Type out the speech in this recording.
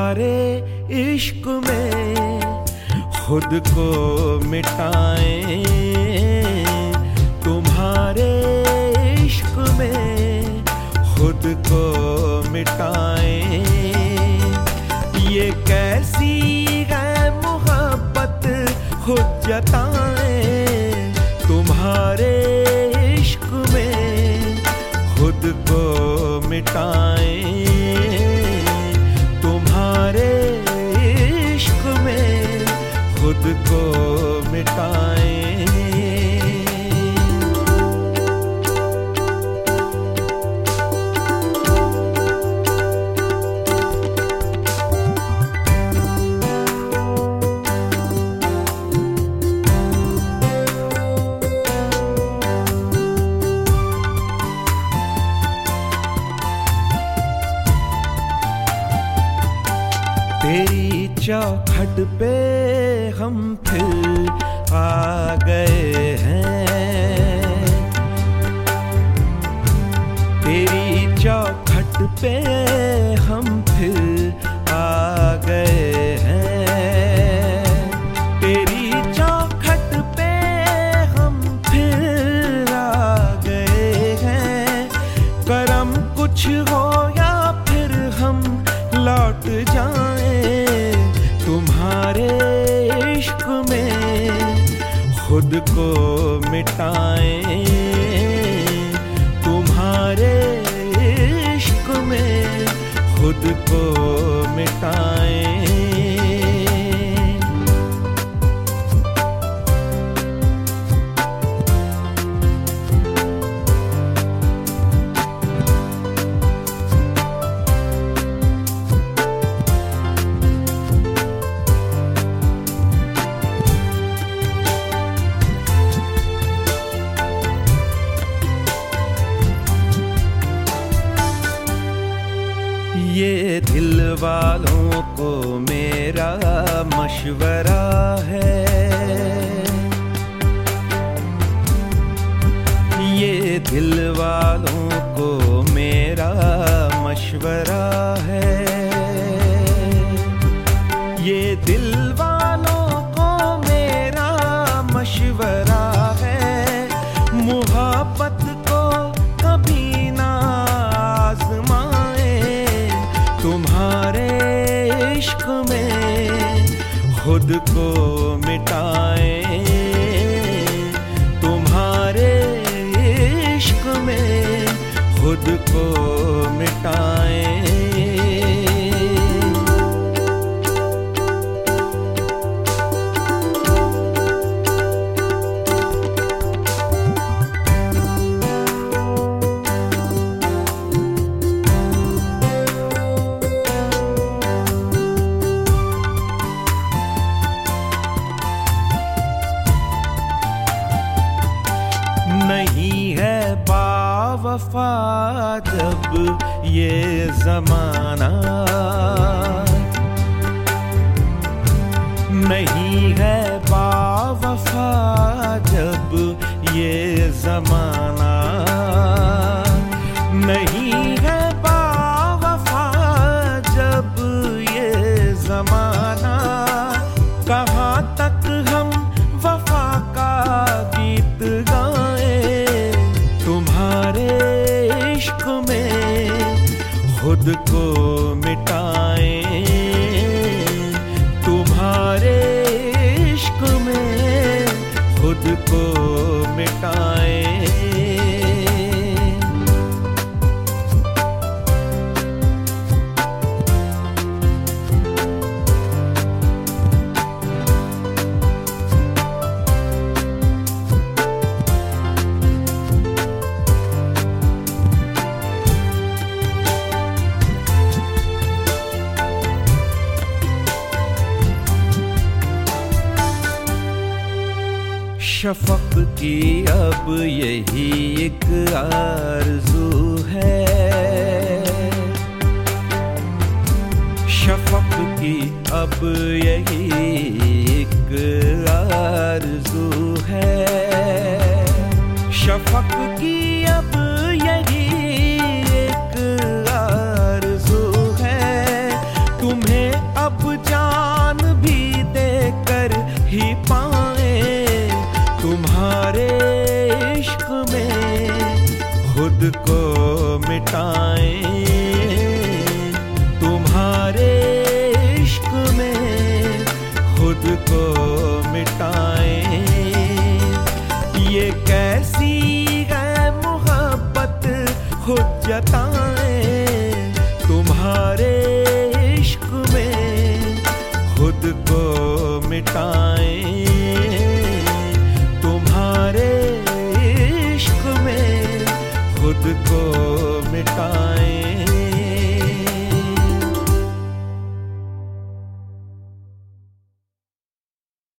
तुम्हारे इश्क में खुद को मिटाएं, तुम्हारे इश्क में खुद को मिटाएं। ये कैसी है मोहब्बत खुद जताएं, तुम्हारे इश्क में खुद को मिटाएं, तुम्हारे इश्क में खुद को मिटाएं। तेरी चौखट पे हम फिर आ गए हैं, तेरी चौखट पे हम फिर आ गए हैं, तेरी चौखट पे हम फिर आ गए हैं। करम कुछ हो या फिर हम लौट जाएं, तुम्हारे इश्क में खुद को मिटाएं, तुम्हारे इश्क में खुद को मिटाएं। ये दिल वालों को मेरा मशवरा है, ये दिल वालों को मेरा मशवरा है, ये दिल वालों को मेरा मशवरा है। मोहब्बत को कभी ना आज़माएं, तुम्हारे इश्क में खुद को मिटाएं, तुम्हारे इश्क में खुद को मिटाएं। नहीं है बावफा जब ये ज़माना, नहीं है बावफा जब ये ज़माना, नहीं है बावफा जब ये ज़माना। कहाँ तक हम वफा का गीत गाएं, तुम्हारे इश्क में खुद को मिटाएं, तुम्हारे इश्क में खुद को मिटाएं। शफ़क़ की अब यही एक आरज़ू है, शफ़क़ की अब यही एक आरज़ू है, शफ़क़ की अब यही एक आरज़ू है। तुम्हें खुद को मिटाएं। तुम्हारे इश्क में खुद को मिटाएं। ये कैसी है मोहब्बत खुद जताएं। तुम्हारे इश्क में खुद को मिटाएं। तुम्हारे इश्क में खुद को मिटाएं।